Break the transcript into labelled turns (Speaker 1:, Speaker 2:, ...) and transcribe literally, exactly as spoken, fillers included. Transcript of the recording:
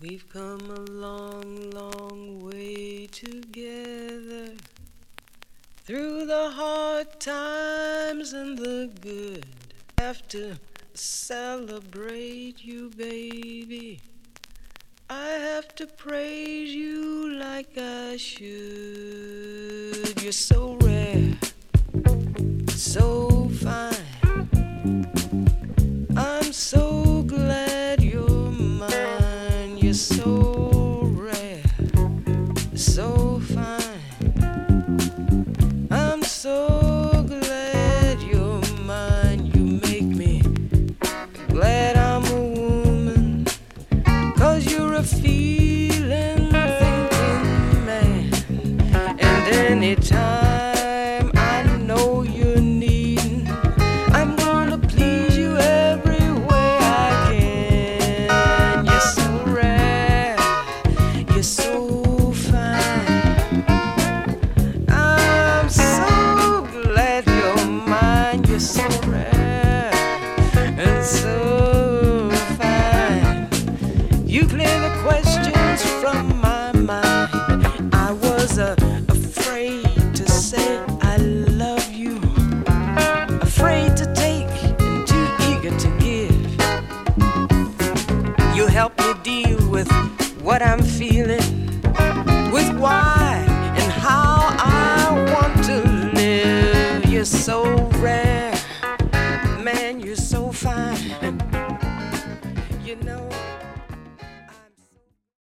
Speaker 1: We've come a long, long way together, through the hard times and the good. Have to celebrate you, baby. I have to praise you like I should. You're so rare, so fine. I'm so glad you're mine. You're so rare, so fine. I'm so glad you're mine. You make me glad I'm a woman, 'cause you're a feeling, thinking man. And anytime I know you're needing, I'm gonna please you every way I can. You're so rare, you're so fine. I'm so glad you're mine. You're so rare and so fine. You clear the questions from my mind. I was uh, afraid to say I love you, afraid to take and too eager to give. You help me deal with what I'm feeling, with why and how I want to live. You're so rare, man, you're so fine. You know